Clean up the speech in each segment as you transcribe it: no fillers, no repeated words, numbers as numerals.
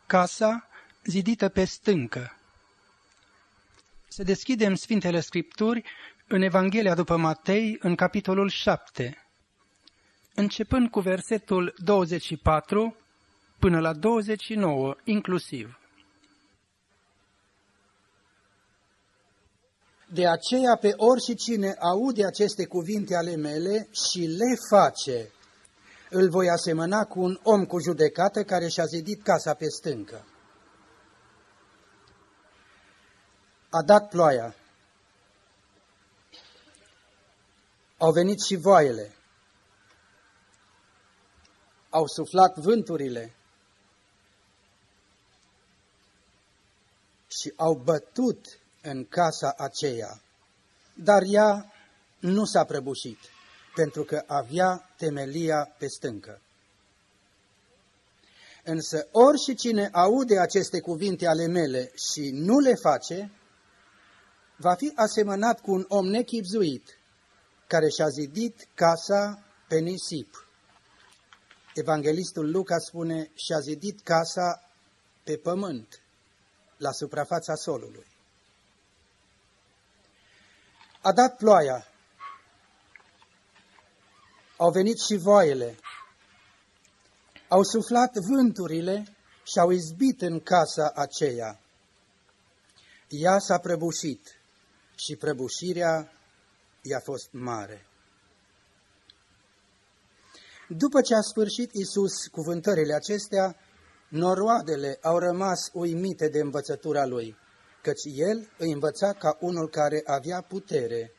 casa zidită pe stâncă. Să deschidem Sfintele Scripturi în Evanghelia după Matei, în capitolul 7, începând cu versetul 24 până la 29 inclusiv. De aceea pe oricine aude aceste cuvinte ale mele și le face, îl voi asemăna cu un om cu judecată care și-a zidit casa pe stâncă. A dat ploaia, au venit și voaiele, au suflat vânturile și au bătut în casa aceea, dar ea nu s-a prăbușit, pentru că avea temelia pe stâncă. Însă oricine aude aceste cuvinte ale mele și nu le face, va fi asemănat cu un om nechibzuit, care și-a zidit casa pe nisip. Evanghelistul Luca spune, și-a zidit casa pe pământ, la suprafața solului. A dat ploaia, au venit și voaiele, au suflat vânturile și au izbit în casa aceea. Ea s-a prăbușit și prăbușirea i-a fost mare. După ce a sfârșit Iisus cuvântările acestea, noroadele au rămas uimite de învățătura lui, căci el îi învăța ca unul care avea putere,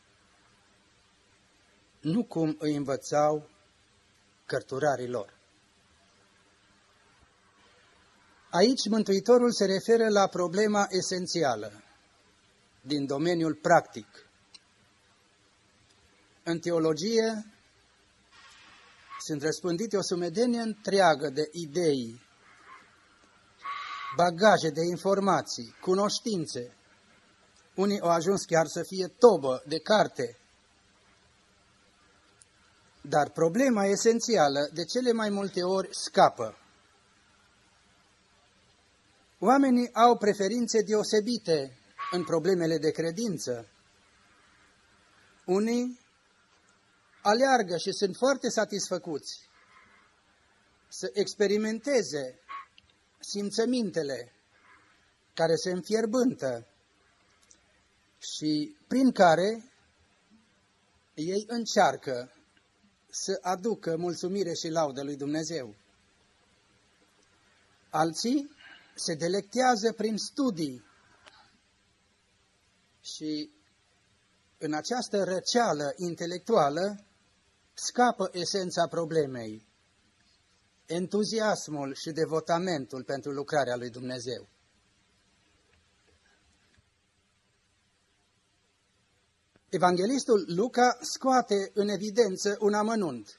nu cum îi învățau cărturarii lor. Aici Mântuitorul se referă la problema esențială din domeniul practic. În teologie sunt răspândite o sumedenie întreagă de idei, bagaje de informații, cunoștințe. Unii au ajuns chiar să fie tobă de carte. Dar problema esențială de cele mai multe ori scapă. Oamenii au preferințe deosebite în problemele de credință. Unii aleargă și sunt foarte satisfăcuți să experimenteze simțămintele care se înfierbântă și prin care ei încearcă să aducă mulțumire și laudă lui Dumnezeu. Alții se delectează prin studii și în această răceală intelectuală scapă esența problemei, entuziasmul și devotamentul pentru lucrarea lui Dumnezeu. Evanghelistul Luca scoate în evidență un amănunt.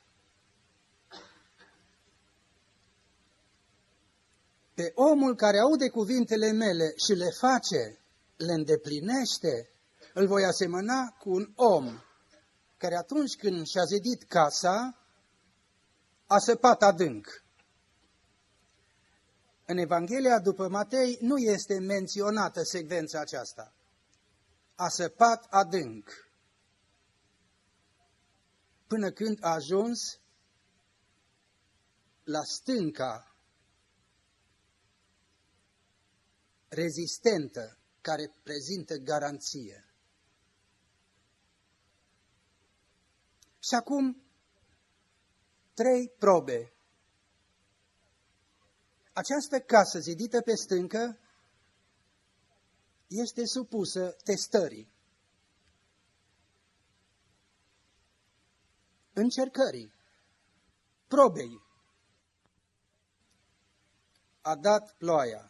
Pe omul care aude cuvintele mele și le face, le îndeplinește, îl voi asemăna cu un om care atunci când și-a zidit casa, a săpat adânc. În Evanghelia după Matei nu este menționată secvența aceasta. A săpat adânc, până când a ajuns la stânca rezistentă, care prezintă garanție. Și acum, 3 probe. Această casă zidită pe stâncă este supusă testării, încercării, probei. A dat ploaia.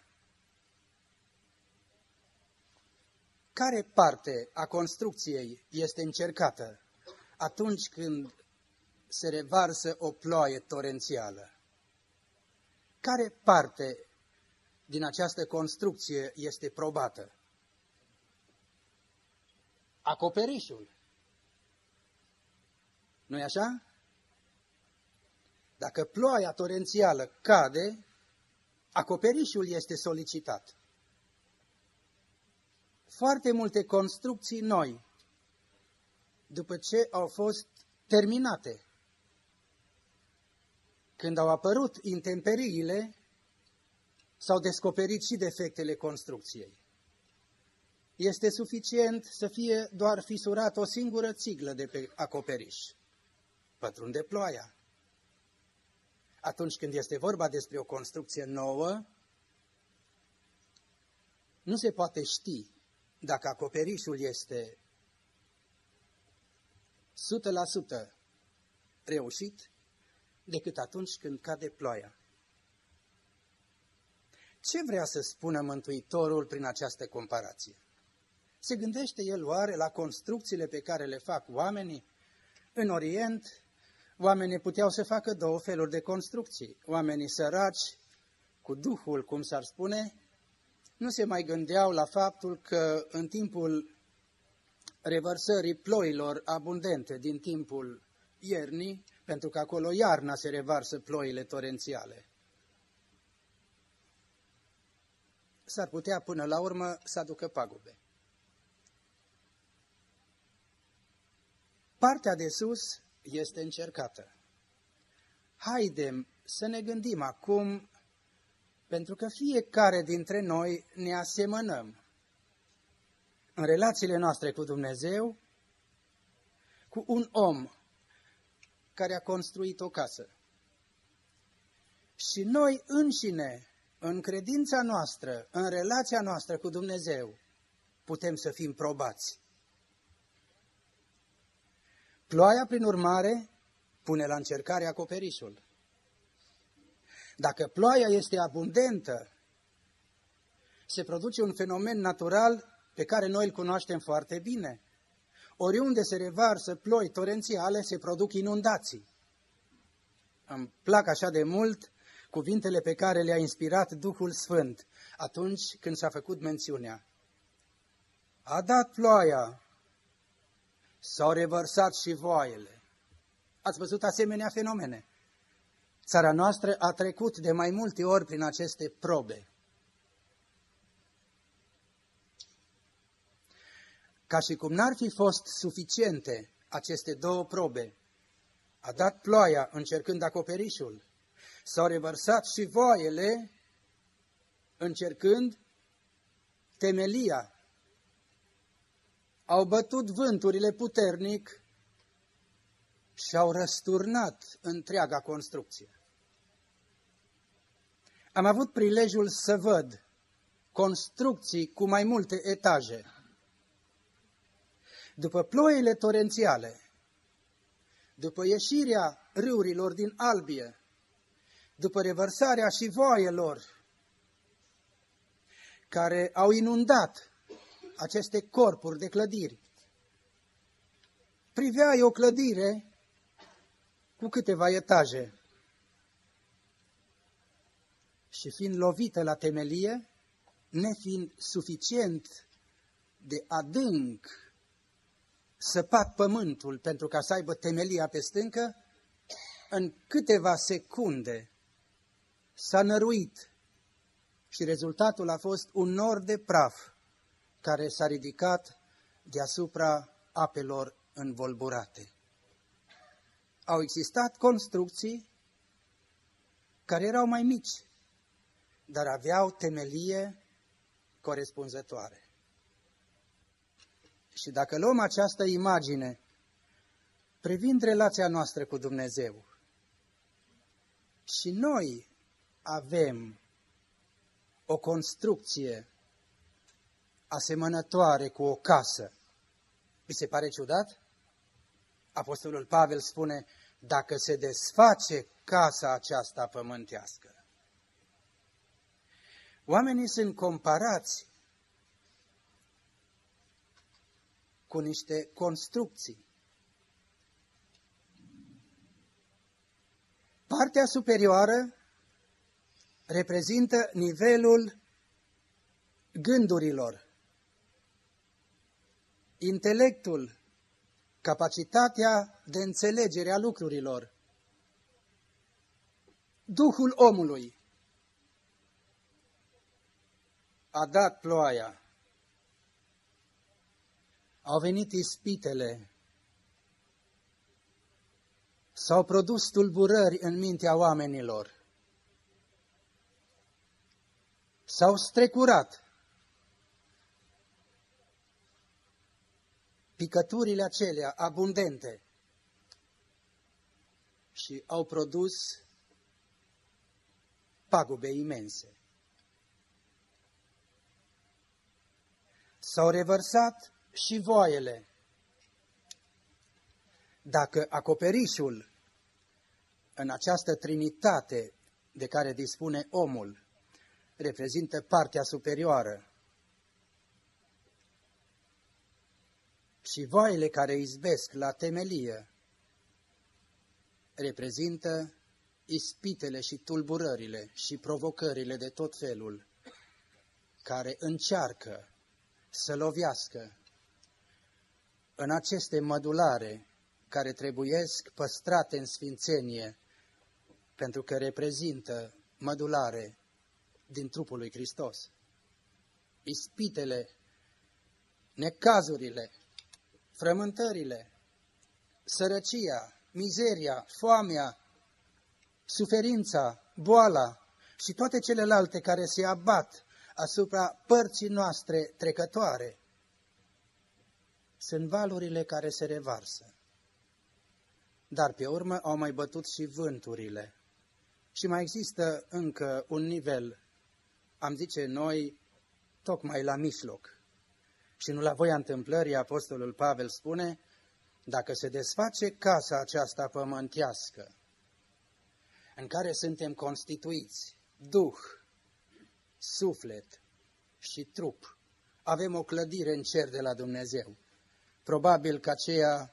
Care parte a construcției este încercată atunci când se revarsă o ploaie torențială? Care parte din această construcție este probată? Acoperișul. Nu-i așa? Dacă ploaia torențială cade, acoperișul este solicitat. Foarte multe construcții noi, după ce au fost terminate, când au apărut intemperiile, s-au descoperit și defectele construcției. Este suficient să fie doar fisurat o singură țiglă de pe acoperiș. Pătrunde ploaia. Atunci când este vorba despre o construcție nouă, nu se poate ști dacă acoperișul este 100% reușit decât atunci când cade ploaia. Ce vrea să spună Mântuitorul prin această comparație? Se gândește el oare la construcțiile pe care le fac oamenii? În Orient, oamenii puteau să facă două feluri de construcții. Oamenii săraci, cu duhul, cum s-ar spune, nu se mai gândeau la faptul că în timpul revărsării ploilor abundente din timpul iernii, pentru că acolo iarna se revarsă ploile torențiale, s-ar putea până la urmă să aducă pagube. Partea de sus este încercată. Haidem să ne gândim acum, pentru că fiecare dintre noi ne asemănăm în relațiile noastre cu Dumnezeu, cu un om care a construit o casă. Și noi înșine, în credința noastră, în relația noastră cu Dumnezeu, putem să fim probați. Ploaia, prin urmare, pune la încercare acoperișul. Dacă ploaia este abundentă, se produce un fenomen natural pe care noi îl cunoaștem foarte bine. Oriunde se revarsă ploi torențiale, se produc inundații. Îmi plac așa de mult cuvintele pe care le-a inspirat Duhul Sfânt atunci când s-a făcut mențiunea. A dat ploaia, s-au revărsat și voaiele. Ați văzut asemenea fenomene? Țara noastră a trecut de mai multe ori prin aceste probe. Ca și cum n-ar fi fost suficiente aceste două probe, a dat ploaia încercând acoperișul, s-au revărsat și voaiele încercând temelia. Au bătut vânturile puternic și au răsturnat întreaga construcție. Am avut prilejul să văd construcții cu mai multe etaje. După ploile torențiale, după ieșirea râurilor din albie, după revărsarea și voaielor care au inundat aceste corpuri de clădiri, priveai o clădire cu câteva etaje și fiind lovită la temelie, nefiind suficient de adânc săpat pământul pentru ca să aibă temelia pe stâncă, în câteva secunde s-a năruit și rezultatul a fost un nor de praf care s-a ridicat deasupra apelor învolburate. Au existat construcții care erau mai mici, dar aveau temelie corespunzătoare. Și dacă luăm această imagine privind relația noastră cu Dumnezeu, și noi avem o construcție asemănătoare cu o casă, vi se pare ciudat? Apostolul Pavel spune, dacă se desface casa aceasta pământească. Oamenii sunt comparați cu niște construcții. Partea superioară reprezintă nivelul gândurilor, intelectul, capacitatea de înțelegere a lucrurilor, Duhul omului. a dat ploaia, au venit ispitele, s-au produs tulburări în mintea oamenilor, s-au strecurat picăturile acelea abundente și au produs pagube imense. S-au revărsat și voaiele. Dacă acoperișul în această trinitate de care dispune omul reprezintă partea superioară și voaiele care izbesc la temelie reprezintă ispitele și tulburările și provocările de tot felul care încearcă să lovească în aceste mădulare care trebuiesc păstrate în sfințenie, pentru că reprezintă mădulare din trupul lui Hristos. Ispitele, necazurile, frământările, sărăcia, mizeria, foamea, suferința, boala și toate celelalte care se abat asupra părții noastre trecătoare, sunt valurile care se revarsă. Dar pe urmă au mai bătut și vânturile. Și mai există încă un nivel, am zice noi, tocmai la mijloc. Și nu la voia întâmplării, Apostolul Pavel spune, dacă se desface casa aceasta pământească, în care suntem constituiți, duh, suflet și trup, avem o clădire în cer de la Dumnezeu. Probabil că aceea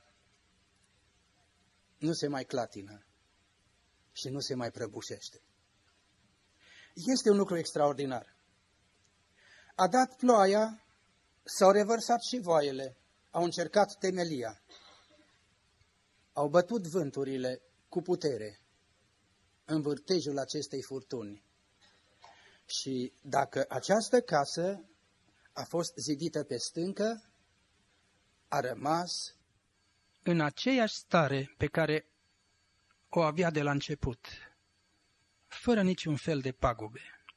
nu se mai clatină și nu se mai prăbușește. Este un lucru extraordinar. A dat ploaia, s-au revărsat și voaiele, au încercat temelia, au bătut vânturile cu putere în vârtejul acestei furtuni. Și dacă această casă a fost zidită pe stâncă, a rămas în aceeași stare pe care o avea de la început, fără niciun fel de pagube.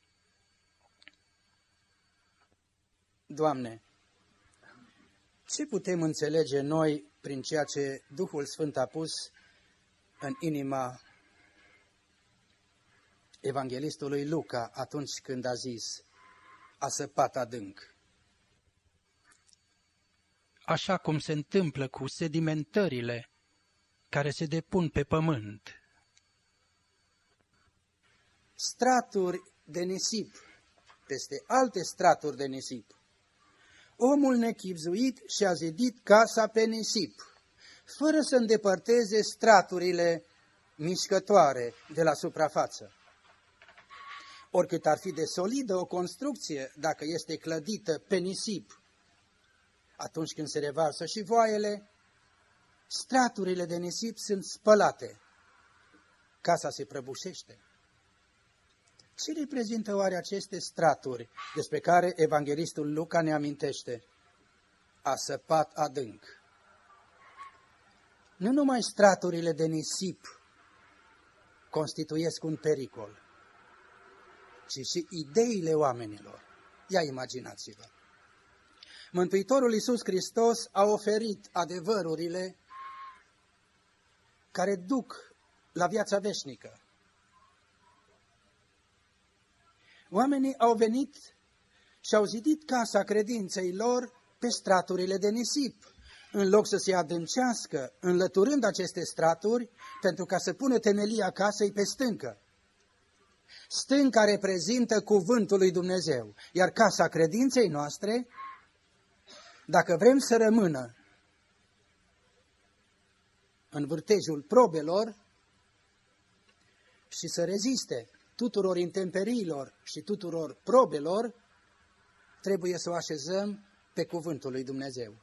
Doamne, ce putem înțelege noi prin ceea ce Duhul Sfânt a pus în inima evanghelistului Luca atunci când a zis, a săpat adânc? Așa cum se întâmplă cu sedimentările care se depun pe pământ. Straturi de nisip peste alte straturi de nisip. Omul nechibzuit și-a zidit casa pe nisip, fără să îndepărteze straturile mișcătoare de la suprafață. Oricât ar fi de solidă o construcție, dacă este clădită pe nisip, atunci când se revarsă și voaiele, straturile de nisip sunt spălate. Casa se prăbușește. Ce reprezintă oare aceste straturi despre care evanghelistul Luca ne amintește? A săpat adânc. Nu numai straturile de nisip constituiesc un pericol, ci și ideile oamenilor. Ia imaginați-vă! Mântuitorul Iisus Hristos a oferit adevărurile care duc la viața veșnică. Oamenii au venit și au zidit casa credinței lor pe straturile de nisip, în loc să se adâncească, înlăturând aceste straturi, pentru ca să pună temelia casei pe stâncă. Stânca reprezintă cuvântul lui Dumnezeu, iar casa credinței noastre, dacă vrem să rămână în vârtejul probelor și să reziste tuturor intemperiilor și tuturor probelor, trebuie să o așezăm pe cuvântul lui Dumnezeu.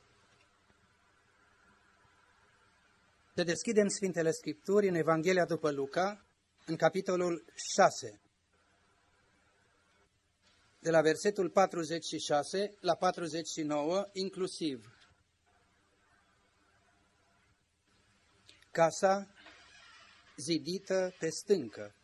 Să deschidem Sfintele Scripturi în Evanghelia după Luca, în capitolul 6. de la versetul 46 la 49 inclusiv. Casa zidită pe stâncă.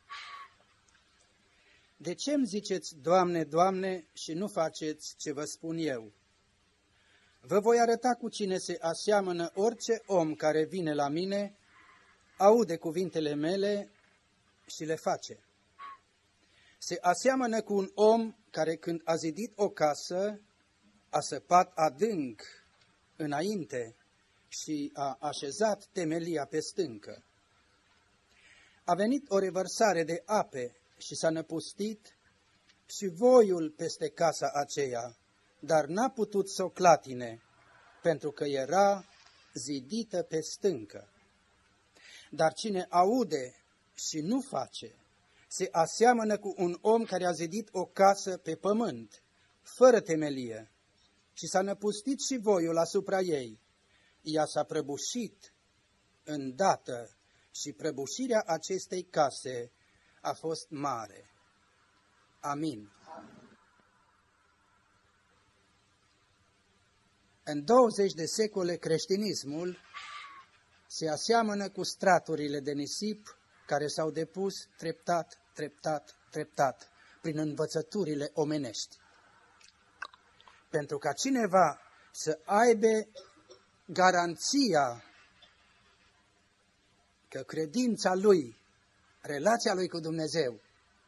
De ce îmi ziceți, Doamne, Doamne, și nu faceți ce vă spun eu? Vă voi arăta cu cine se aseamănă orice om care vine la mine, aude cuvintele mele și le face. Se aseamănă cu un om care, când a zidit o casă, a săpat adânc înainte și a așezat temelia pe stâncă. A venit o revărsare de ape și s-a năpustit și voiul peste casa aceea, dar n-a putut să o clatine, pentru că era zidită pe stâncă. Dar cine aude și nu face, se aseamănă cu un om care a zidit o casă pe pământ, fără temelie, și s-a năpustit și voiul asupra ei. Ea s-a prăbușit îndată și prăbușirea acestei case a fost mare. Amin. În 20 de secole creștinismul se aseamănă cu straturile de nisip care s-au depus treptat prin învățăturile omenești. Pentru ca cineva să aibă garanția că credința lui, relația lui cu Dumnezeu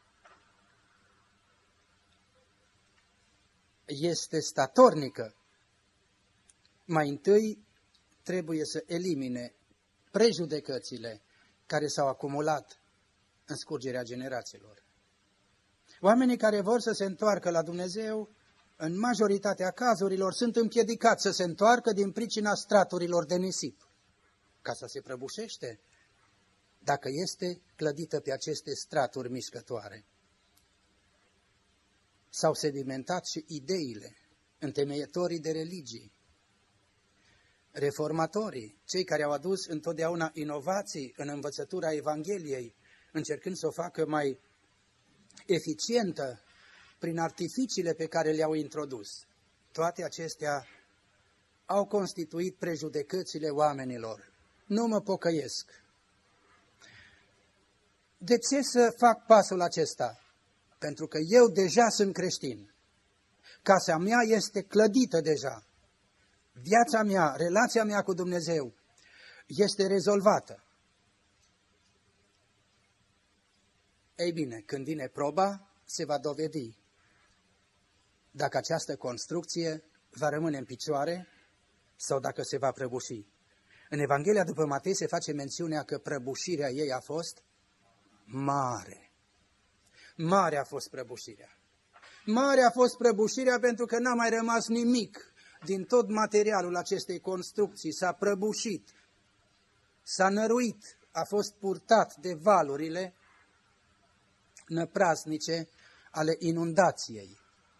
este statornică, mai întâi trebuie să elimine prejudecățile care s-au acumulat în scurgerea generațiilor. Oamenii care vor să se întoarcă la Dumnezeu, în majoritatea cazurilor, sunt împiedicați să se întoarcă din pricina straturilor de nisip. Casa se prăbușește dacă este clădită pe aceste straturi mișcătoare. S-au sedimentat și ideile, întemeietorii de religii, reformatorii, cei care au adus întotdeauna inovații în învățătura Evangheliei, încercând să o facă mai eficientă prin artificiile pe care le-au introdus. Toate acestea au constituit prejudecățile oamenilor. Nu mă pocăiesc. De ce să fac pasul acesta? Pentru că eu deja sunt creștin. Casa mea este clădită deja. Viața mea, relația mea cu Dumnezeu este rezolvată. Ei bine, când vine proba, se va dovedi dacă această construcție va rămâne în picioare sau dacă se va prăbuși. În Evanghelia după Matei se face mențiunea că prăbușirea ei a fost mare. Mare a fost prăbușirea. Mare a fost prăbușirea pentru că n-a mai rămas nimic din tot materialul acestei construcții. S-a prăbușit, s-a năruit, a fost purtat de valurile năprasnice ale inundației.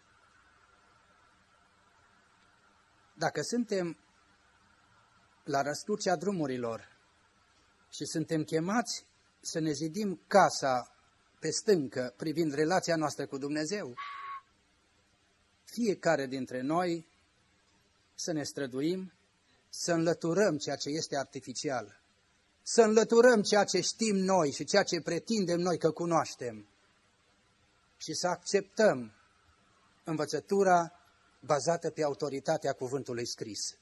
Dacă suntem la răscrucea drumurilor și suntem chemați să ne zidim casa pe stâncă privind relația noastră cu Dumnezeu, fiecare dintre noi să ne străduim, să înlăturăm ceea ce este artificial, să înlăturăm ceea ce știm noi și ceea ce pretindem noi că cunoaștem și să acceptăm învățătura bazată pe autoritatea cuvântului scris.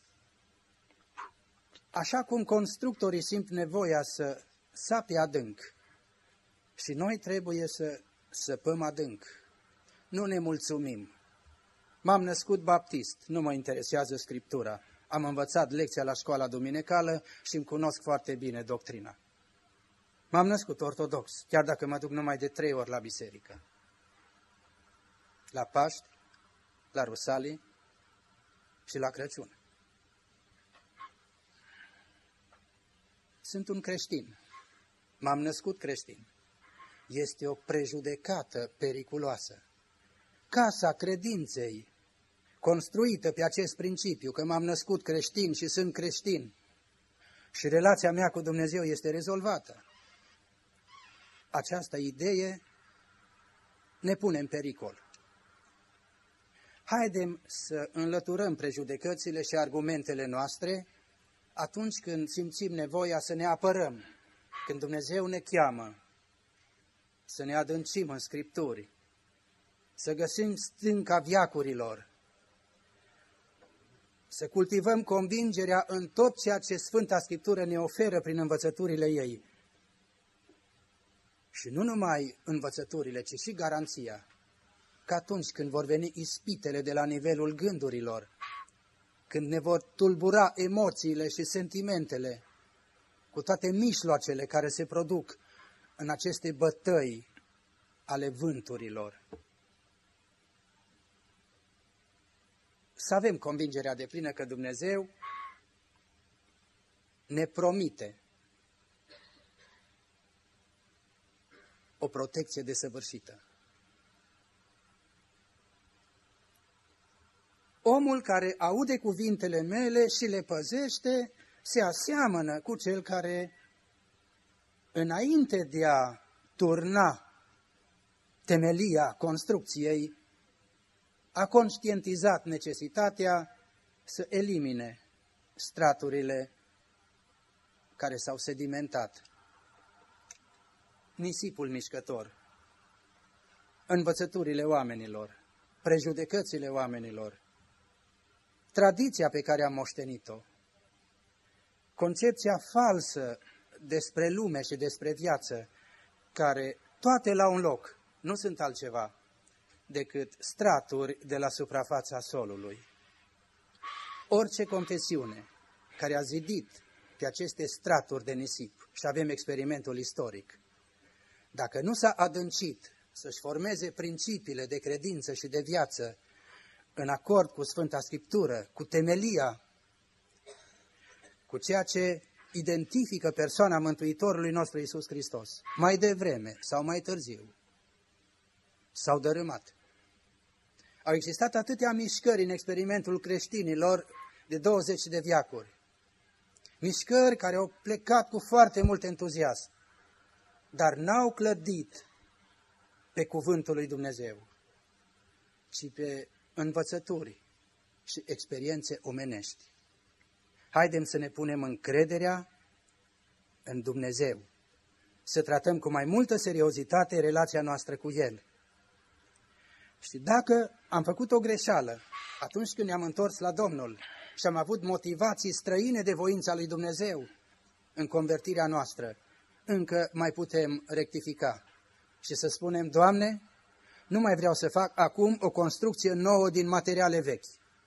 Așa cum constructorii simt nevoia să sape adânc, și noi trebuie să săpăm adânc. Nu ne mulțumim. M-am născut baptist, nu mă interesează Scriptura. Am învățat lecția la școala duminicală și îmi cunosc foarte bine doctrina. M-am născut ortodox, chiar dacă mă duc numai de 3 ori la biserică. La Paști, la Rusalii și la Crăciun. Sunt un creștin. M-am născut creștin. Este o prejudecată periculoasă. Casa credinței, construită pe acest principiu, că m-am născut creștin și sunt creștin, și relația mea cu Dumnezeu este rezolvată. Această idee ne pune în pericol. Haidem să înlăturăm prejudecățile și argumentele noastre atunci când simțim nevoia să ne apărăm, când Dumnezeu ne cheamă să ne adâncim în Scripturi, să găsim stânca veacurilor, să cultivăm convingerea în tot ceea ce Sfânta Scriptură ne oferă prin învățăturile ei. Și nu numai învățăturile, ci și garanția că atunci când vor veni ispitele de la nivelul gândurilor, când ne vor tulbura emoțiile și sentimentele, cu toate mijloacele care se produc în aceste bătăi ale vânturilor, să avem convingerea deplină că Dumnezeu ne promite o protecție desăvârșită. Omul care aude cuvintele mele și le păzește se aseamănă cu cel care, înainte de a turna temelia construcției, a conștientizat necesitatea să elimine straturile care s-au sedimentat. Nisipul mișcător, învățăturile oamenilor, prejudecățile oamenilor, tradiția pe care am moștenit-o, concepția falsă despre lume și despre viață, care toate la un loc nu sunt altceva decât straturi de la suprafața solului. Orice confesiune care a zidit pe aceste straturi de nisip, și avem experimentul istoric, dacă nu s-a adâncit să-și formeze principiile de credință și de viață în acord cu Sfânta Scriptură, cu temelia, cu ceea ce identifică persoana Mântuitorului nostru Iisus Hristos, mai devreme sau mai târziu, s-au dărâmat. Au existat atâtea mișcări în experimentul creștinilor de 20 de veacuri. Mișcări care au plecat cu foarte mult entuziasm, dar n-au clădit pe cuvântul lui Dumnezeu, ci pe învățături și experiențe omenești. Haidem să ne punem încrederea în Dumnezeu, să tratăm cu mai multă seriozitate relația noastră cu El. Și dacă am făcut o greșeală atunci când ne-am întors la Domnul și am avut motivații străine de voința lui Dumnezeu în convertirea noastră, încă mai putem rectifica și să spunem: Doamne, nu mai vreau să fac acum o construcție nouă din materiale vechi.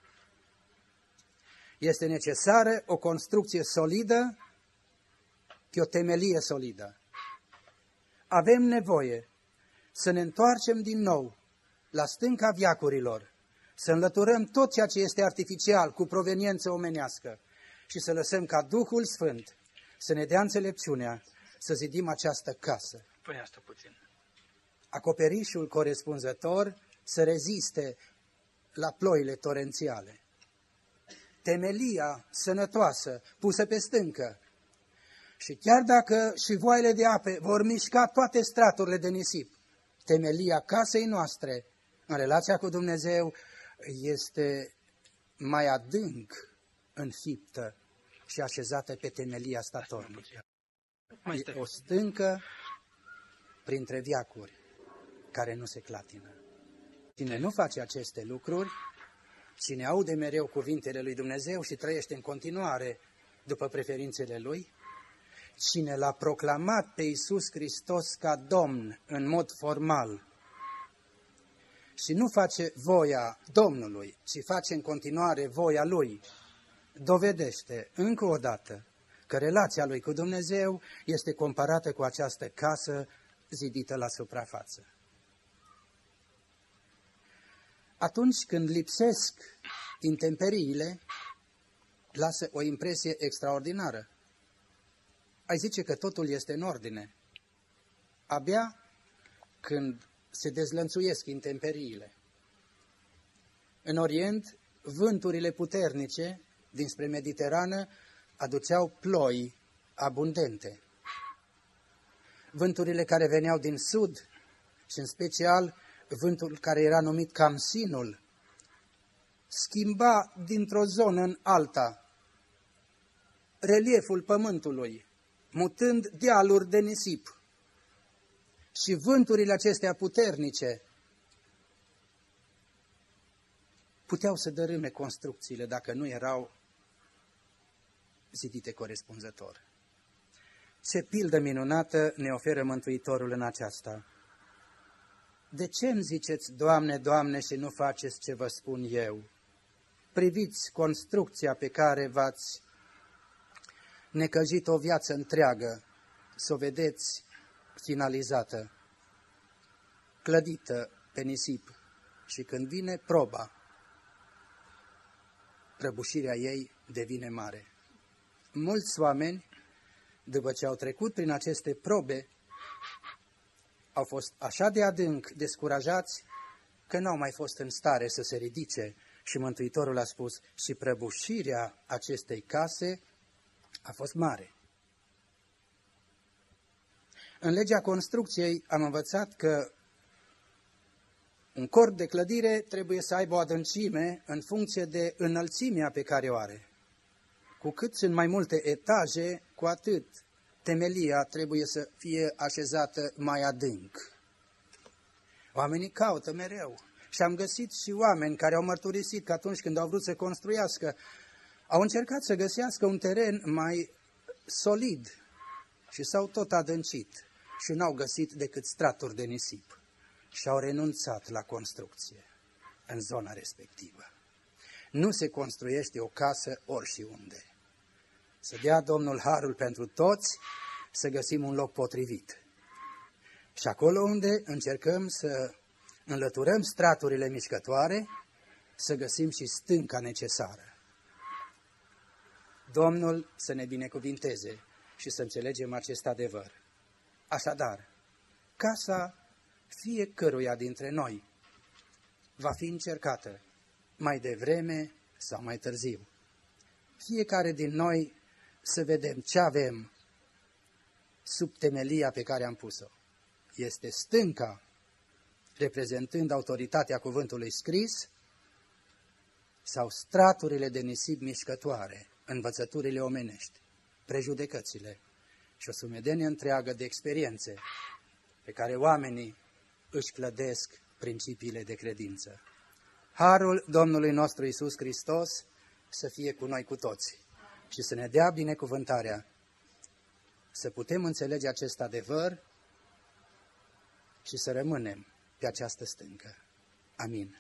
Este necesară o construcție solidă pe o temelie solidă. Avem nevoie să ne întoarcem din nou la stânca veacurilor, să înlăturăm tot ceea ce este artificial, cu proveniență omenească, și să lăsăm ca Duhul Sfânt să ne dea înțelepciunea să zidim această casă. Pune asta puțin. Acoperișul corespunzător să reziste la ploile torențiale. Temelia sănătoasă, pusă pe stâncă. Și chiar dacă și voile de ape vor mișca toate straturile de nisip, temelia casei noastre, în relația cu Dumnezeu, este mai adânc înfiptă și așezată pe temelia statornică. E o stâncă printre veacuri care nu se clatină. Cine nu face aceste lucruri, cine aude mereu cuvintele lui Dumnezeu și trăiește în continuare după preferințele Lui, cine l-a proclamat pe Iisus Hristos ca Domn în mod formal și nu face voia Domnului, ci face în continuare voia Lui, dovedește încă o dată că relația lui cu Dumnezeu este comparată cu această casă zidită la suprafață. Atunci când lipsesc intemperiile, lasă o impresie extraordinară. Ai zice că totul este în ordine. Abia când se dezlănțuiesc intemperiile. În Orient, vânturile puternice dinspre Mediterană aduceau ploi abundente. Vânturile care veneau din sud și în special vântul care era numit Camsinul schimba dintr-o zonă în alta relieful pământului, mutând dealuri de nisip. Și vânturile acestea puternice puteau să dărâme construcțiile dacă nu erau zidite corespunzător. Ce pildă minunată ne oferă Mântuitorul în aceasta! De ce îmi ziceți, Doamne, Doamne, și nu faceți ce vă spun eu? Priviți construcția pe care v-ați necăjit o viață întreagă, să o vedeți finalizată, clădită pe nisip, și când vine proba, prăbușirea ei devine mare. Mulți oameni, după ce au trecut prin aceste probe, au fost așa de adânc descurajați că n-au mai fost în stare să se ridice. Și Mântuitorul a spus, și prăbușirea acestei case a fost mare. În legea construcției am învățat că un corp de clădire trebuie să aibă o adâncime în funcție de înălțimea pe care o are. Cu cât sunt mai multe etaje, cu atât temelia trebuie să fie așezată mai adânc. Oamenii caută mereu și am găsit și oameni care au mărturisit că atunci când au vrut să construiască, au încercat să găsească un teren mai solid și s-au tot adâncit și n-au găsit decât straturi de nisip și au renunțat la construcție în zona respectivă. Nu se construiește o casă ori și unde. Să dea Domnul harul pentru toți să găsim un loc potrivit. Și acolo unde încercăm să înlăturăm straturile mișcătoare, să găsim și stânca necesară. Domnul să ne binecuvinteze și să înțelegem acest adevăr. Așadar, casa fiecăruia dintre noi va fi încercată mai devreme sau mai târziu. Fiecare din noi să vedem ce avem sub temelia pe care am pus-o. Este stânca, reprezentând autoritatea cuvântului scris, sau straturile de nisip mișcătoare, învățăturile omenești, prejudecățile și o sumedenie întreagă de experiențe pe care oamenii își clădesc principiile de credință. Harul Domnului nostru Iisus Hristos să fie cu noi cu toți și să ne dea binecuvântarea să putem înțelege acest adevăr și să rămânem pe această stâncă. Amin.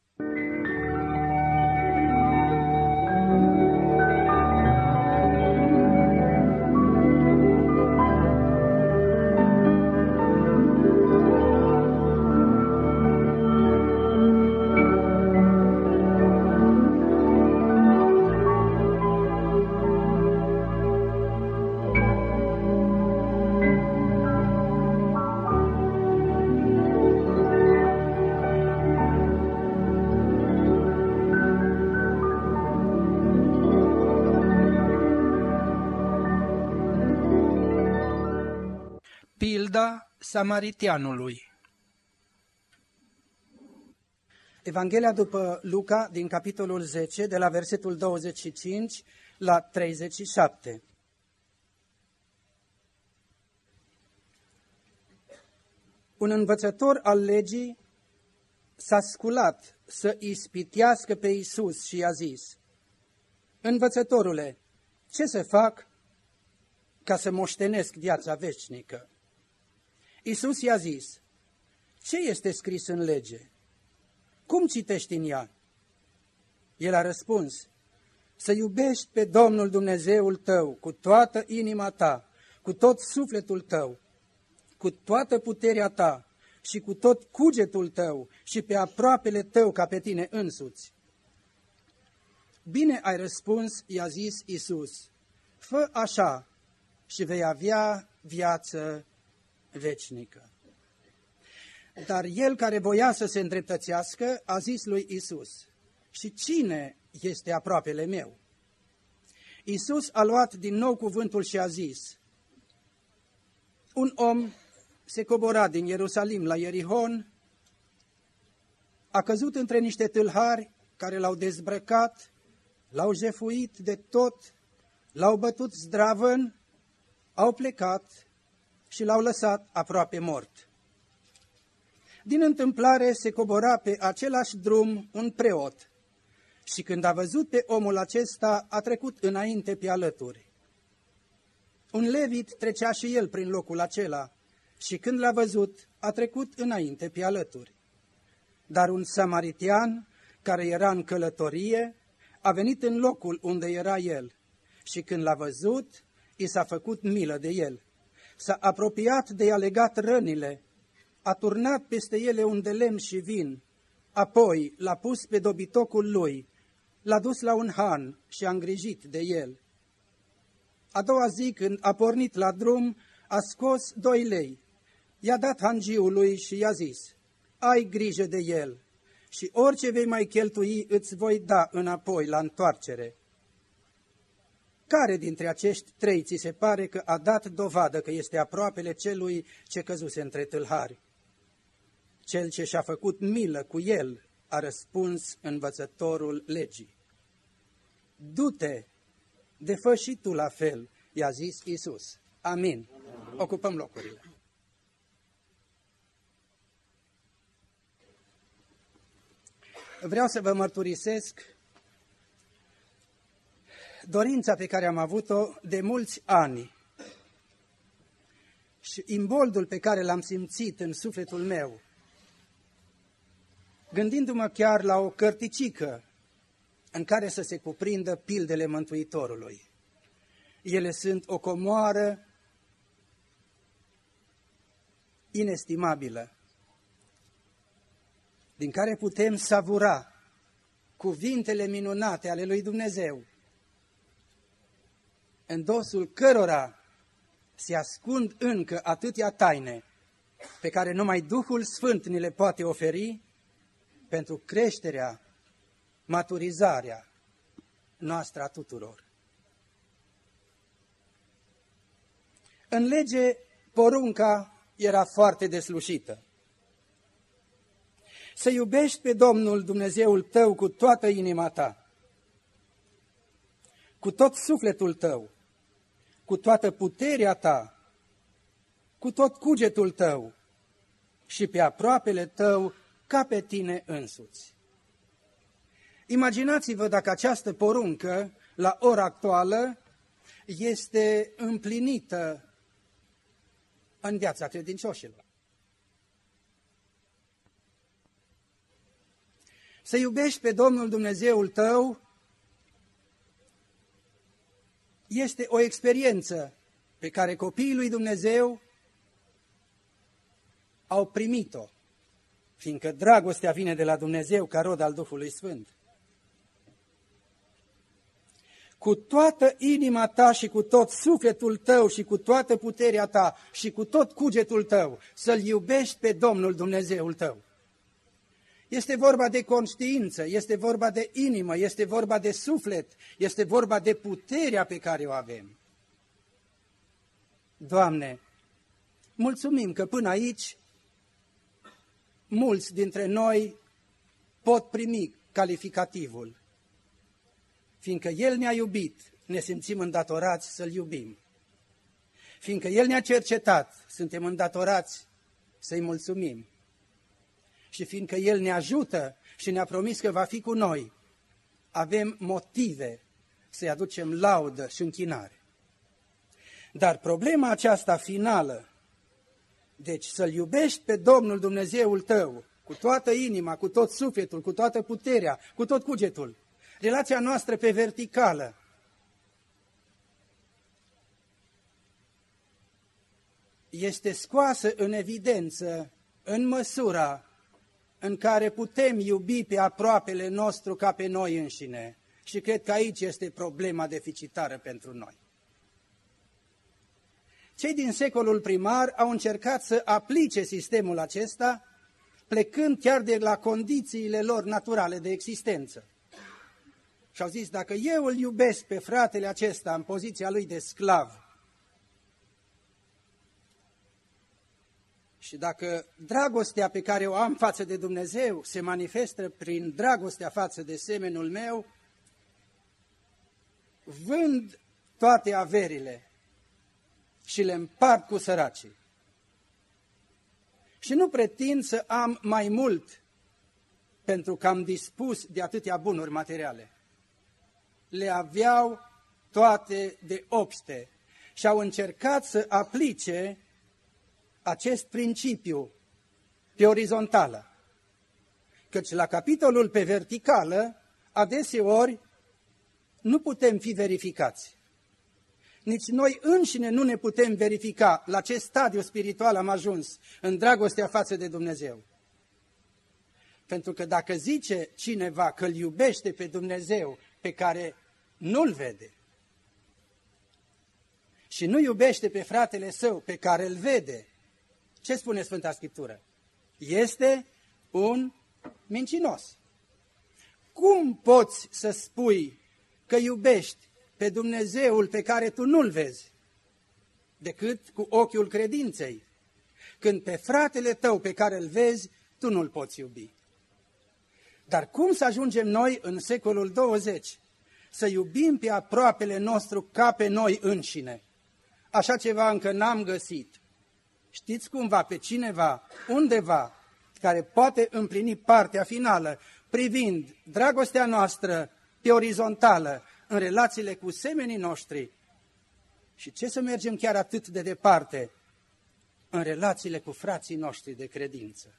Pilda samariteanului. Evanghelia după Luca, din capitolul 10, de la versetul 25 la 37. Un învățător al legii s-a sculat să ispitească pe Iisus și i-a zis: Învățătorule, ce să fac ca să moștenesc viața veșnică? Iisus i-a zis: ce este scris în lege? Cum citești în ea? El a răspuns: să iubești pe Domnul Dumnezeul tău cu toată inima ta, cu tot sufletul tău, cu toată puterea ta și cu tot cugetul tău și pe aproapele tău ca pe tine însuți. Bine ai răspuns, i-a zis Iisus, fă așa și vei avea viață veșnică. Dar el care voia să se îndreptățească a zis lui Iisus: și cine este aproapele meu? Iisus a luat din nou cuvântul și a zis: un om se cobora din Ierusalim la Ierihon, a căzut între niște tâlhari care l-au dezbrăcat, l-au jefuit de tot, l-au bătut zdravăn, au plecat și l-au lăsat aproape mort. Din întâmplare se cobora pe același drum un preot și când a văzut pe omul acesta, a trecut înainte pe alături. Un levit trecea și el prin locul acela și când l-a văzut, a trecut înainte pe alături. Dar un samaritian, care era în călătorie, a venit în locul unde era el și când l-a văzut, i s-a făcut milă de el. S-a apropiat de i-a legat rănile, a turnat peste ele un de lemn și vin, apoi l-a pus pe dobitocul lui, l-a dus la un han și a îngrijit de el. A doua zi, când a pornit la drum, a scos 2 lei, i-a dat hangiului și i-a zis: ai grijă de el și orice vei mai cheltui îți voi da înapoi la întoarcere. Care dintre acești 3 ți se pare că a dat dovadă că este aproapele celui ce căzuse între tâlhari? Cel ce și-a făcut milă cu el, a răspuns învățătorul legii. Du-te, de fă și tu la fel, i-a zis Iisus. Amin. Ocupăm locurile. Vreau să vă mărturisesc dorința pe care am avut-o de mulți ani și imboldul pe care l-am simțit în sufletul meu, gândindu-mă chiar la o cărticică în care să se cuprindă pildele Mântuitorului. Ele sunt o comoară inestimabilă, din care putem savura cuvintele minunate ale lui Dumnezeu, în dosul cărora se ascund încă atâtea taine pe care numai Duhul Sfânt ni le poate oferi pentru creșterea, maturizarea noastră a tuturor. În lege, porunca era foarte deslușită. Să iubești pe Domnul Dumnezeul tău cu toată inima ta, cu tot sufletul tău, cu toată puterea ta, cu tot cugetul tău și pe aproapele tău ca pe tine însuți. Imaginați-vă dacă această poruncă, la ora actuală, este împlinită în viața credincioșilor. Să iubești pe Domnul Dumnezeul tău este o experiență pe care copiii lui Dumnezeu au primit-o, fiindcă dragostea vine de la Dumnezeu ca rod al Duhului Sfânt. Cu toată inima ta și cu tot sufletul tău și cu toată puterea ta și cu tot cugetul tău să-L iubești pe Domnul Dumnezeul tău. Este vorba de conștiință, este vorba de inimă, este vorba de suflet, este vorba de puterea pe care o avem. Doamne, mulțumim că până aici mulți dintre noi pot primi calificativul. Fiindcă El ne-a iubit, ne simțim îndatorați să-L iubim. Fiindcă El ne-a cercetat, suntem îndatorați să-i mulțumim. Și fiindcă El ne ajută și ne-a promis că va fi cu noi, avem motive să-i aducem laudă și închinare. Dar problema aceasta finală, deci să-L iubești pe Domnul Dumnezeul tău, cu toată inima, cu tot sufletul, cu toată puterea, cu tot cugetul, relația noastră pe verticală, este scoasă în evidență în măsura în care putem iubi pe aproapele nostru ca pe noi înșine. Și cred că aici este problema deficitară pentru noi. Cei din secolul primar au încercat să aplice sistemul acesta, plecând chiar de la condițiile lor naturale de existență. Și au zis, dacă eu îl iubesc pe fratele acesta în poziția lui de sclav, Și dacă dragostea pe care o am față de Dumnezeu se manifestă prin dragostea față de semenul meu, vând toate averile și le împart cu săracii. Și nu pretind să am mai mult pentru că am dispus de atâtea bunuri materiale. Le aveau toate de obște și au încercat să aplice acest principiu pe orizontală. Căci la capitolul pe verticală, adeseori, nu putem fi verificați. Nici noi înșine nu ne putem verifica la ce stadiu spiritual am ajuns în dragostea față de Dumnezeu. Pentru că dacă zice cineva că îl iubește pe Dumnezeu pe care nu-l vede și nu iubește pe fratele său pe care îl vede, ce spune Sfânta Scriptură? Este un mincinos. Cum poți să spui că iubești pe Dumnezeul pe care tu nu-l vezi, decât cu ochiul credinței, când pe fratele tău pe care îl vezi, tu nu-l poți iubi? Dar cum să ajungem noi în secolul 20 să iubim pe aproapele nostru ca pe noi înșine? Așa ceva încă n-am găsit. Știți cumva pe cineva, undeva, care poate împlini partea finală, privind dragostea noastră pe orizontală, în relațiile cu semenii noștri? Și ce să mergem chiar atât de departe, în relațiile cu frații noștri de credință?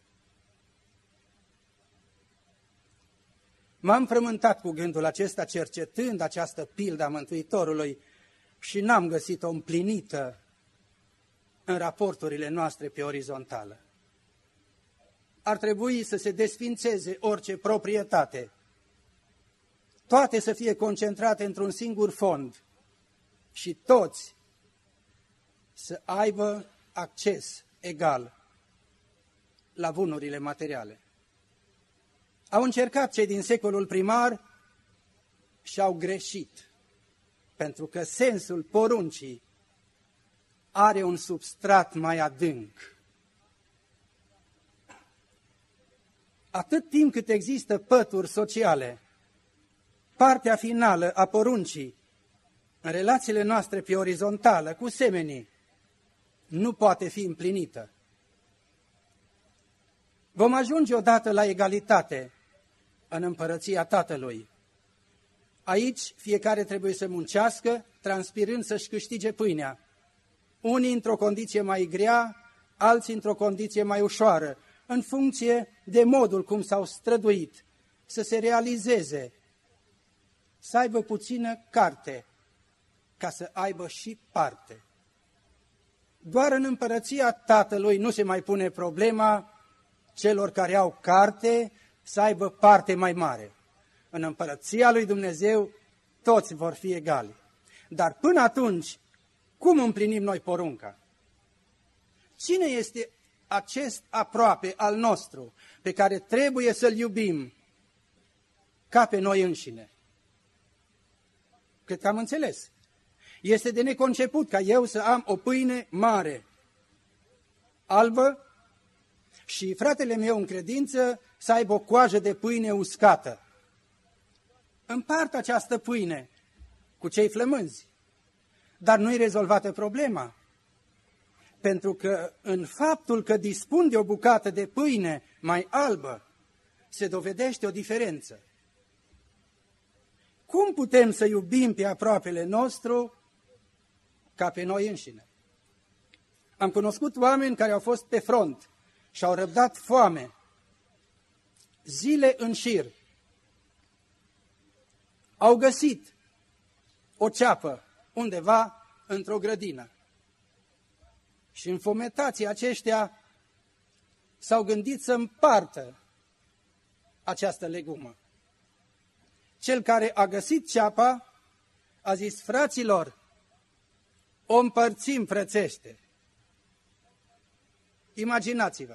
M-am frământat cu gândul acesta, cercetând această pildă a Mântuitorului, și n-am găsit-o împlinită în raporturile noastre pe orizontală. Ar trebui să se desfințeze orice proprietate, toate să fie concentrate într-un singur fond și toți să aibă acces egal la bunurile materiale. Au încercat cei din secolul primar și au greșit, pentru că sensul poruncii are un substrat mai adânc. Atât timp cât există pături sociale, partea finală a poruncii, în relațiile noastre pe orizontală, cu semenii, nu poate fi împlinită. Vom ajunge odată la egalitate în împărăția Tatălui. Aici fiecare trebuie să muncească, transpirând să-și câștige pâinea. Unii într-o condiție mai grea, alții într-o condiție mai ușoară, în funcție de modul cum s-au străduit să se realizeze, să aibă puțină carte, ca să aibă și parte. Doar în împărăția Tatălui nu se mai pune problema celor care au carte să aibă parte mai mare. În împărăția lui Dumnezeu toți vor fi egali. Dar până atunci, cum împlinim noi porunca? Cine este acest aproape al nostru pe care trebuie să-l iubim ca pe noi înșine? Cred că am înțeles. Este de neconceput ca eu să am o pâine mare, albă, și fratele meu în credință să aibă o coajă de pâine uscată. Împart această pâine cu cei flămânzi, dar nu-i rezolvată problema. Pentru că în faptul că dispun de o bucată de pâine mai albă, se dovedește o diferență. Cum putem să iubim pe aproapele nostru ca pe noi înșine? Am cunoscut oameni care au fost pe front și au răbdat foame zile în șir. Au găsit o ceapă undeva într-o grădină. Și înfometații aceștia s-au gândit să împartă această legumă. Cel care a găsit ceapa a zis: fraților, o împărțim frățește. Imaginați-vă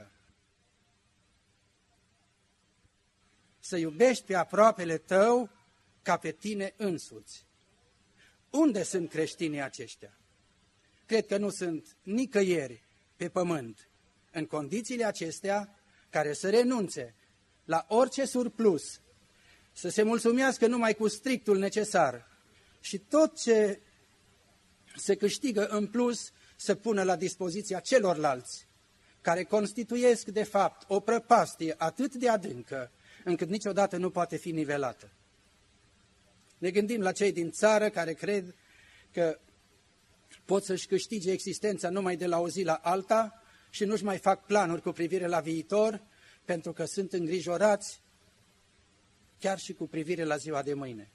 să iubești pe aproapele tău ca pe tine însuți. Unde sunt creștinii aceștia? Cred că nu sunt nicăieri pe pământ în condițiile acestea, care să renunțe la orice surplus, să se mulțumească numai cu strictul necesar și tot ce se câștigă în plus să pună la dispoziția celorlalți, care constituiesc, de fapt, o prăpastie atât de adâncă, încât niciodată nu poate fi nivelată. Ne gândim la cei din țară care cred că pot să-și câștige existența numai de la o zi la alta și nu-și mai fac planuri cu privire la viitor, pentru că sunt îngrijorați chiar și cu privire la ziua de mâine.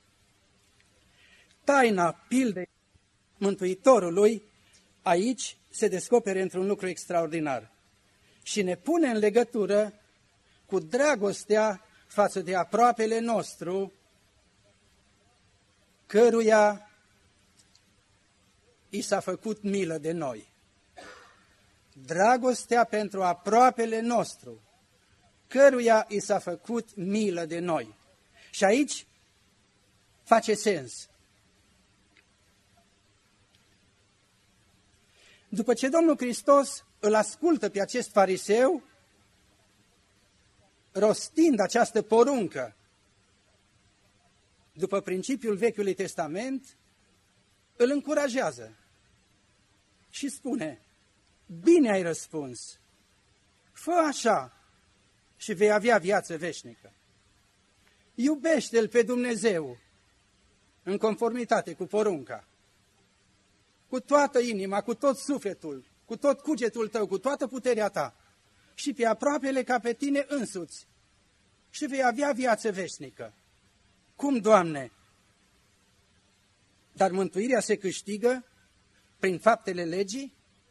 Taina pildei Mântuitorului aici se descopere într-un lucru extraordinar și ne pune în legătură cu dragostea față de aproapele nostru, căruia i s-a făcut milă de noi. Dragostea pentru aproapele nostru, căruia i s-a făcut milă de noi. Și aici face sens. După ce Domnul Hristos îl ascultă pe acest fariseu, rostind această poruncă, după principiul Vechiului Testament, îl încurajează și spune: bine ai răspuns, fă așa și vei avea viață veșnică. Iubește-L pe Dumnezeu în conformitate cu porunca, cu toată inima, cu tot sufletul, cu tot cugetul tău, cu toată puterea ta și pe aproapele ca pe tine însuți și vei avea viață veșnică. Cum, Doamne? Dar mântuirea se câștigă prin faptele legii?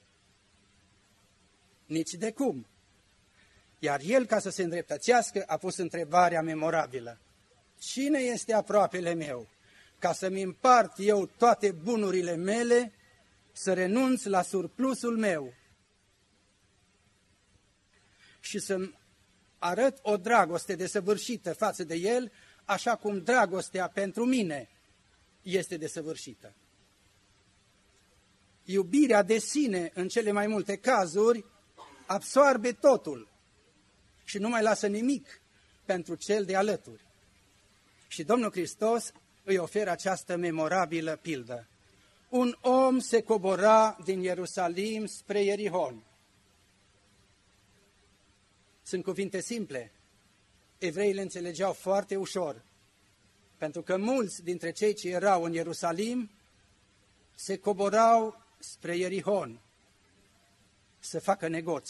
Nici de cum. Iar el, ca să se îndreptățească, a pus întrebarea memorabilă: cine este aproapele meu, ca să-mi împart eu toate bunurile mele, să renunț la surplusul meu și să-mi arăt o dragoste desăvârșită față de el, așa cum dragostea pentru mine este desăvârșită. Iubirea de sine, în cele mai multe cazuri, absoarbe totul și nu mai lasă nimic pentru cel de alături. Și Domnul Hristos îi oferă această memorabilă pildă. Un om se cobora din Ierusalim spre Ierihon. Sunt cuvinte simple. Evreii le înțelegeau foarte ușor, pentru că mulți dintre cei ce erau în Ierusalim se coborau spre Ierihon să facă negoț.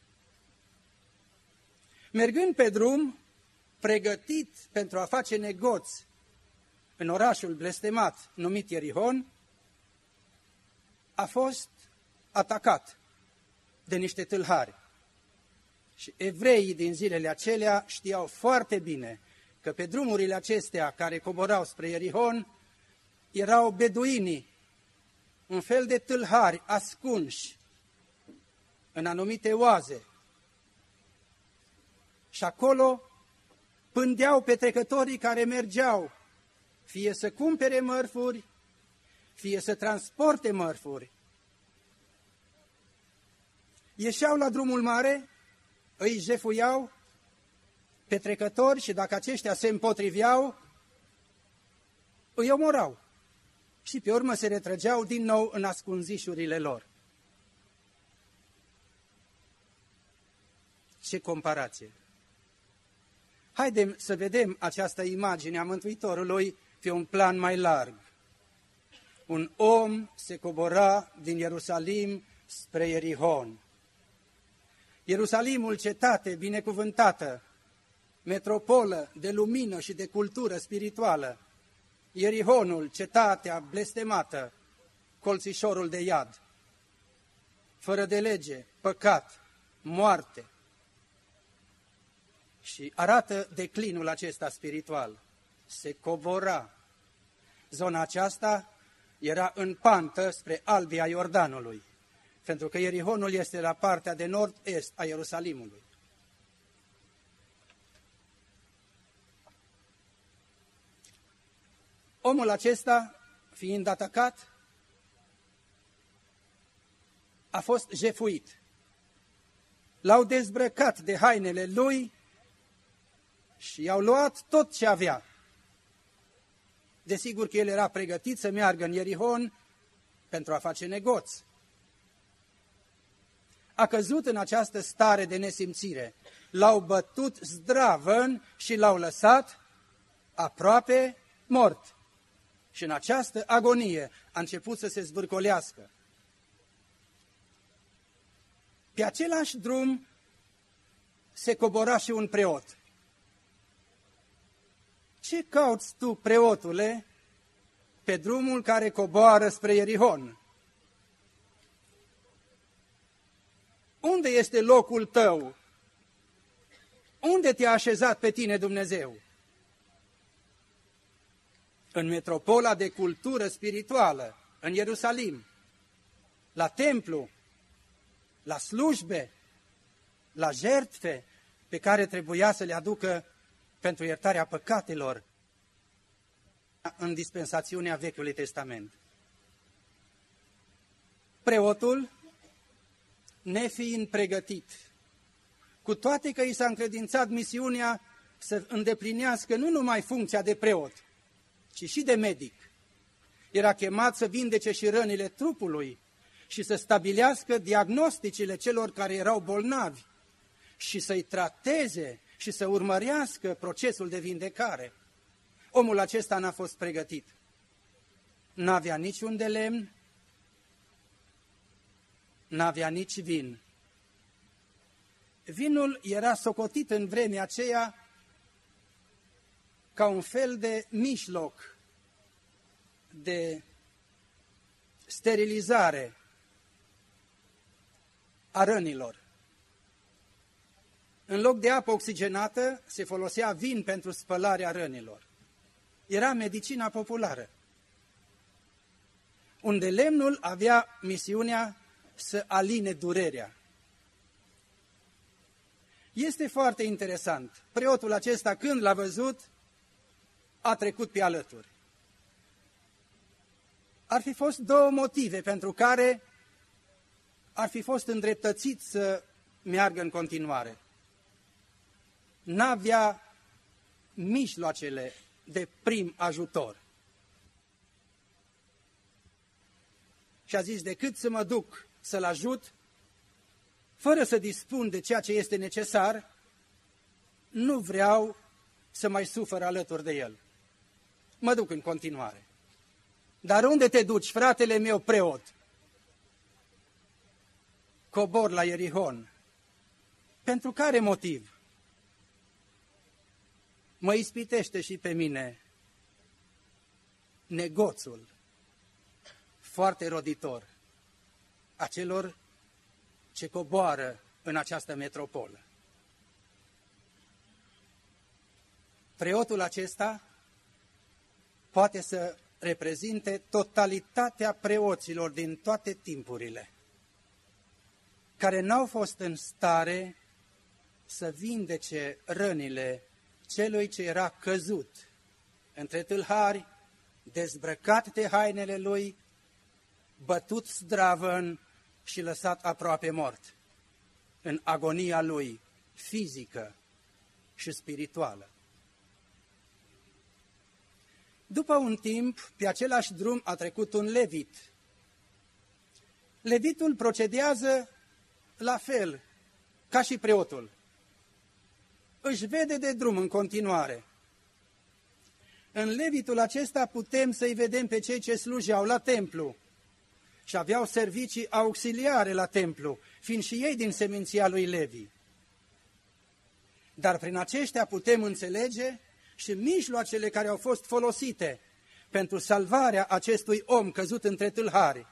Mergând pe drum, pregătit pentru a face negoț în orașul blestemat numit Ierihon, a fost atacat de niște tâlhari. Și evreii din zilele acelea știau foarte bine că pe drumurile acestea care coborau spre Ierihon erau beduinii, un fel de tâlhari ascunși în anumite oaze. Și acolo pândeau pe trecătorii care mergeau, fie să cumpere mărfuri, fie să transporte mărfuri. Ieșeau la drumul mare, îi jefuiau pe trecători și dacă aceștia se împotriveau, îi omorau și pe urmă se retrăgeau din nou în ascunzișurile lor. Ce comparație! Haidem să vedem această imagine a Mântuitorului pe un plan mai larg. Un om se cobora din Ierusalim spre Ierihon. Ierusalimul, cetate binecuvântată, metropolă de lumină și de cultură spirituală. Ierihonul, cetatea blestemată, colțișorul de iad. Fără de lege, păcat, moarte. Și arată declinul acesta spiritual. Se cobora. Zona aceasta era în pantă spre albia Iordanului, pentru că Ierihonul este la partea de nord-est a Ierusalimului. Omul acesta, fiind atacat, a fost jefuit. l-au dezbrăcat de hainele lui și i-au luat tot ce avea. Desigur că el era pregătit să meargă în Ierihon pentru a face negoți. A căzut în această stare de nesimțire. L-au bătut zdravăn și l-au lăsat aproape mort. Și în această agonie a început să se zvârcolească. Pe același drum se cobora și un preot. Ce cauți tu, preotule, pe drumul care coboară spre Ierihon? Unde este locul tău? Unde te-a așezat pe tine Dumnezeu? În metropola de cultură spirituală, în Ierusalim, la templu, la slujbe, la jertfe pe care trebuia să le aducă pentru iertarea păcatelor în dispensațiunea Vechiului Testament. Preotul, nefiind pregătit, cu toate că i s-a încredințat misiunea să îndeplinească nu numai funcția de preot, ci și de medic, era chemat să vindece și rănile trupului și să stabilească diagnosticile celor care erau bolnavi și să-i trateze și să urmărească procesul de vindecare. Omul acesta n-a fost pregătit. N-avea niciun de lemn, n-avea nici vin. Vinul era socotit în vremea aceea ca un fel de mijloc de sterilizare a rănilor. În loc de apă oxigenată, se folosea vin pentru spălarea rănilor. Era medicina populară, unde lemnul avea misiunea să aline durerea. Este foarte interesant. Preotul acesta, când l-a văzut, a trecut pe alături. Ar fi fost două motive pentru care ar fi fost îndreptățit să meargă în continuare. N-avea mijloacele de prim ajutor. Și a zis, decât să mă duc să-l ajut, fără să dispun de ceea ce este necesar, nu vreau să mai sufăr alături de el. Mă duc în continuare. Dar unde te duci, fratele meu preot? Cobor la Ierihon. Pentru care motiv? Mă ispitește și pe mine negoțul foarte roditor a celor ce coboară în această metropolă. Preotul acesta poate să reprezinte totalitatea preoților din toate timpurile, care n-au fost în stare să vindece rănile celui ce era căzut între tâlhari, dezbrăcat de hainele lui, bătut zdravăn și lăsat aproape mort, în agonia lui fizică și spirituală. După un timp, pe același drum a trecut un levit. Levitul procedează la fel ca și preotul. Își vede de drum în continuare. În levitul acesta putem să-i vedem pe cei ce slujeau la templu și aveau servicii auxiliare la templu, fiind și ei din seminția lui Levi. Dar prin aceștia putem înțelege și mijloacele care au fost folosite pentru salvarea acestui om căzut între tâlhari,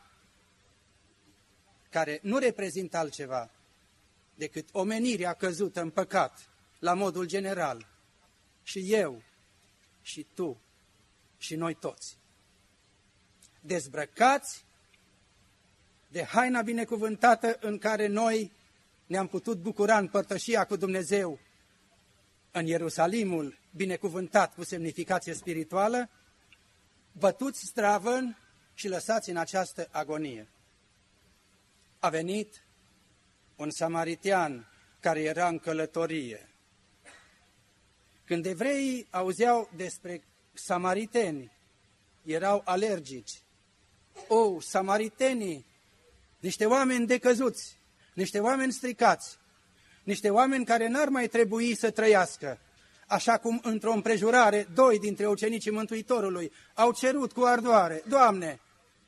care nu reprezintă altceva decât omenirea căzută în păcat, la modul general, și eu, și tu, și noi toți. Dezbrăcați de haina binecuvântată în care noi ne-am putut bucura în părtășia cu Dumnezeu, în Ierusalimul binecuvântat cu semnificație spirituală, bătuți zdravăn și lăsați în această agonie. A venit un samaritean care era în călătorie. Când evreii auzeau despre samariteni, erau alergici. Samaritenii, niște oameni decăzuți, niște oameni stricați, niște oameni care n-ar mai trebui să trăiască. Așa cum într-o împrejurare, 2 dintre ucenicii Mântuitorului au cerut cu ardoare: Doamne,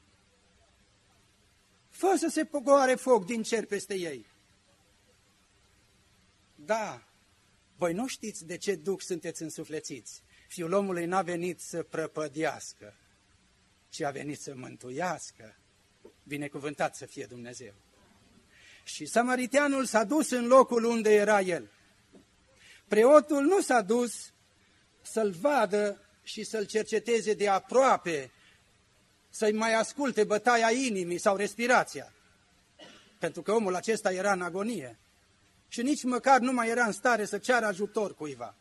fă să se pogoare foc din cer peste ei. Da, voi nu știți de ce duc sunteți însuflețiți. Fiul omului n-a venit să prăpădească, ci a venit să mântuiască. Binecuvântat să fie Dumnezeu. Și samariteanul s-a dus în locul unde era el. Preotul nu s-a dus să-l vadă și să-l cerceteze de aproape, să-i mai asculte bătaia inimii sau respirația, pentru că omul acesta era în agonie și nici măcar nu mai era în stare să ceară ajutor cuiva.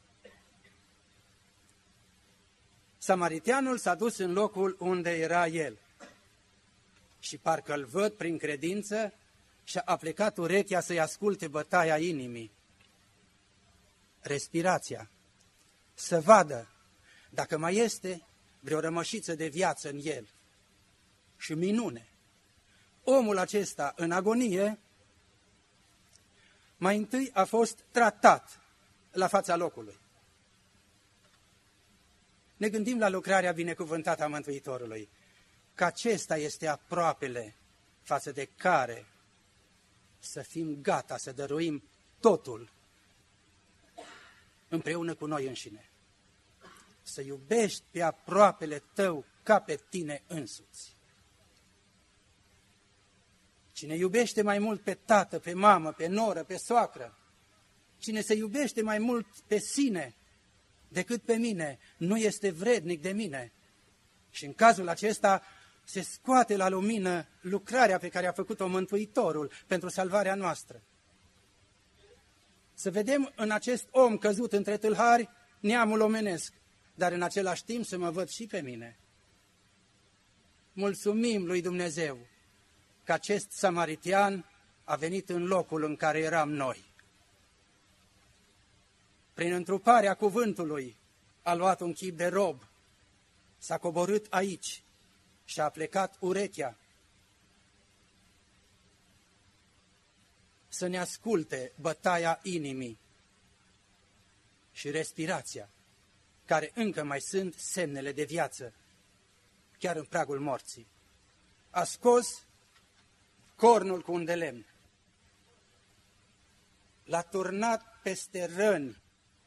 Samariteanul s-a dus în locul unde era el și parcă îl văd prin credință și a plecat urechea să-i asculte bătaia inimii, respirația, să vadă dacă mai este vreo rămășiță de viață în el. Și minune, omul acesta în agonie mai întâi a fost tratat la fața locului. Ne gândim la lucrarea binecuvântată a Mântuitorului, că acesta este aproapele față de care să fim gata să dăruim totul împreună cu noi înșine. Să iubești pe aproapele tău ca pe tine însuți. Cine iubește mai mult pe tată, pe mamă, pe noră, pe soacră, cine se iubește mai mult pe sine decât pe mine, nu este vrednic de mine. Și în cazul acesta se scoate la lumină lucrarea pe care a făcut-o Mântuitorul pentru salvarea noastră. Să vedem în acest om căzut între tâlhari neamul omenesc, dar în același timp să mă văd și pe mine. Mulțumim lui Dumnezeu că acest samaritean a venit în locul în care eram noi. Prin întruparea cuvântului a luat un chip de rob, s-a coborât aici și a plecat urechea să ne asculte bătaia inimii și respirația, care încă mai sunt semnele de viață, chiar în pragul morții. A scos cornul cu un de lemn, l-a turnat peste răni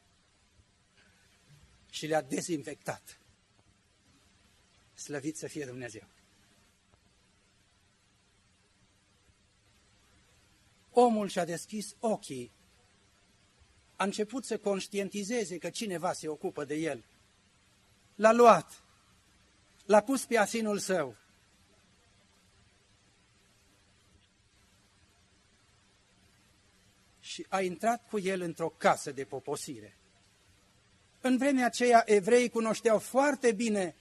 și le-a dezinfectat. Slăvit să fie Dumnezeu! Omul și-a deschis ochii, a început să conștientizeze că cineva se ocupă de el. L-a luat, l-a pus pe asinul său. Și a intrat cu el într-o casă de poposire. În vremea aceea, evreii cunoșteau foarte bine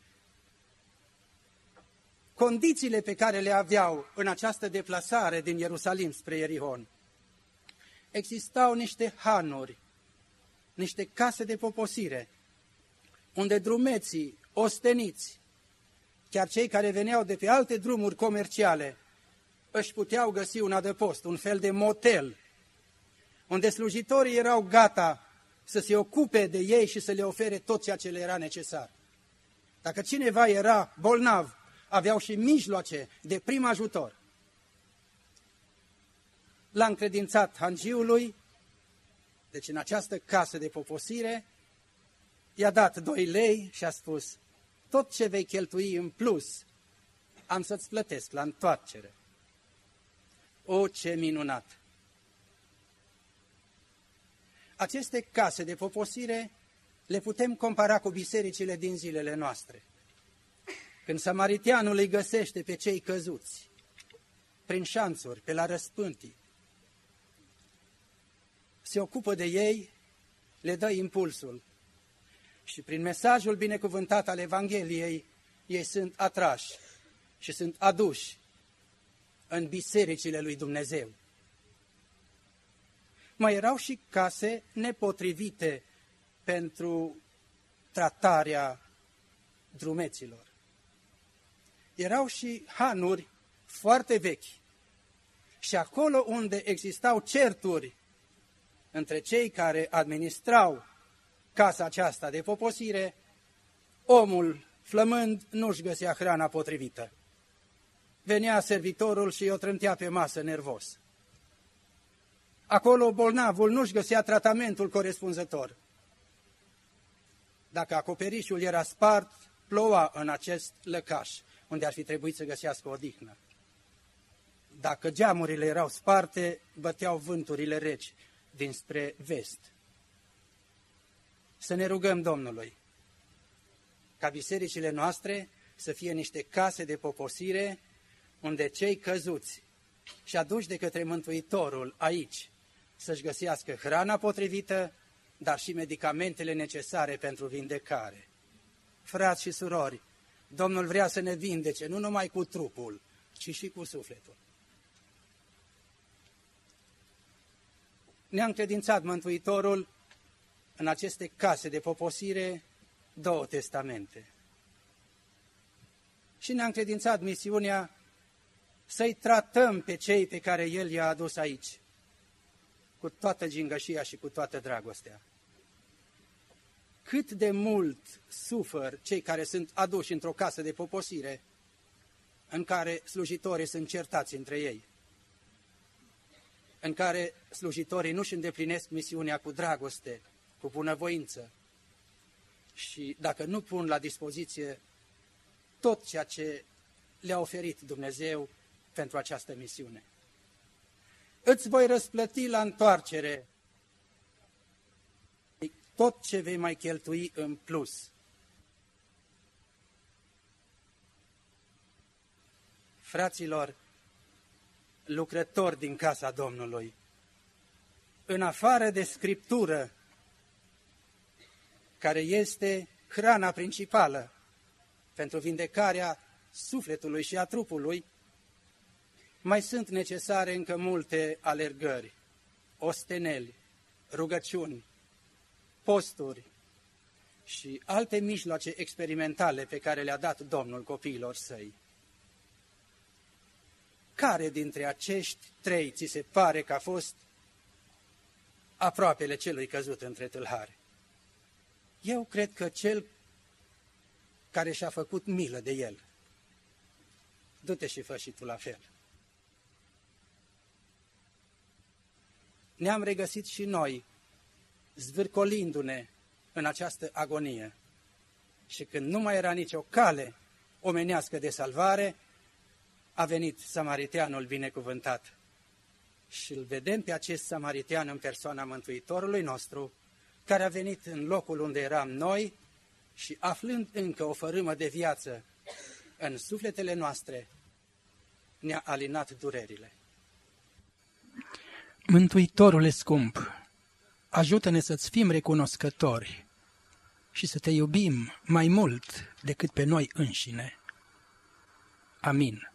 condițiile pe care le aveau în această deplasare din Ierusalim spre Ierihon. Existau niște hanuri, niște case de poposire, unde drumeții, osteniți, chiar cei care veneau de pe alte drumuri comerciale, își puteau găsi un adăpost, un fel de motel, unde slujitorii erau gata să se ocupe de ei și să le ofere tot ceea ce le era necesar. Dacă cineva era bolnav, aveau și mijloace de prim ajutor. L-a încredințat hangiului, deci în această casă de poposire, i-a dat 2 lei și a spus: tot ce vei cheltui în plus, am să-ți plătesc la întoarcere. O, ce minunat! Aceste case de poposire le putem compara cu bisericile din zilele noastre. Când samariteanul îi găsește pe cei căzuți, prin șanțuri, pe la răspântii, se ocupă de ei, le dă impulsul și prin mesajul binecuvântat al Evangheliei, ei sunt atrași și sunt aduși în bisericile lui Dumnezeu. mai erau și case nepotrivite pentru tratarea drumeților. Erau și hanuri foarte vechi și acolo unde existau certuri între cei care administrau casa aceasta de poposire, omul flămând nu-și găsea hrana potrivită. Venea servitorul și o trântea pe masă nervos. Acolo bolnavul nu-și găsea tratamentul corespunzător. Dacă acoperișul era spart, ploua în acest lăcaș, unde ar fi trebuit să găsească odihnă. Dacă geamurile erau sparte, băteau vânturile reci dinspre vest. Să ne rugăm Domnului ca bisericile noastre să fie niște case de poposire, unde cei căzuți și aduși de către Mântuitorul aici să-și găsească hrana potrivită, dar și medicamentele necesare pentru vindecare. Frați și surori, Domnul vrea să ne vindece nu numai cu trupul, ci și cu sufletul. Ne-a încredințat Mântuitorul în aceste case de poposire 2 testamente. Și ne-a încredințat misiunea să-i tratăm pe cei pe care El i-a adus aici, cu toată gingășia și cu toată dragostea. Cât de mult sufăr cei care sunt aduși într-o casă de poposire, în care slujitorii sunt certați între ei, în care slujitorii nu-și îndeplinesc misiunea cu dragoste, cu bunăvoință și dacă nu pun la dispoziție tot ceea ce le-a oferit Dumnezeu pentru această misiune. Îți voi răsplăti la întoarcere tot ce vei mai cheltui în plus. Fraților, lucrători din casa Domnului, în afară de Scriptură, care este hrana principală pentru vindecarea sufletului și a trupului, mai sunt necesare încă multe alergări, osteneli, rugăciuni, posturi și alte mijloace experimentale pe care le-a dat Domnul copiilor săi. Care dintre acești 3 ți se pare că a fost aproapele celui căzut între tâlhari? Eu cred că cel care și-a făcut milă de el. Du-te și fă și tu la fel. Ne-am regăsit și noi, zvârcolindu-ne în această agonie. Și când nu mai era nicio cale omenească de salvare, a venit samariteanul binecuvântat. Și îl vedem pe acest samaritean în persoana Mântuitorului nostru, care a venit în locul unde eram noi și aflând încă o fărâmă de viață în sufletele noastre, ne-a alinat durerile. Mântuitorule scump, ajută-ne să-ți fim recunoscători și să te iubim mai mult decât pe noi înșine. Amin.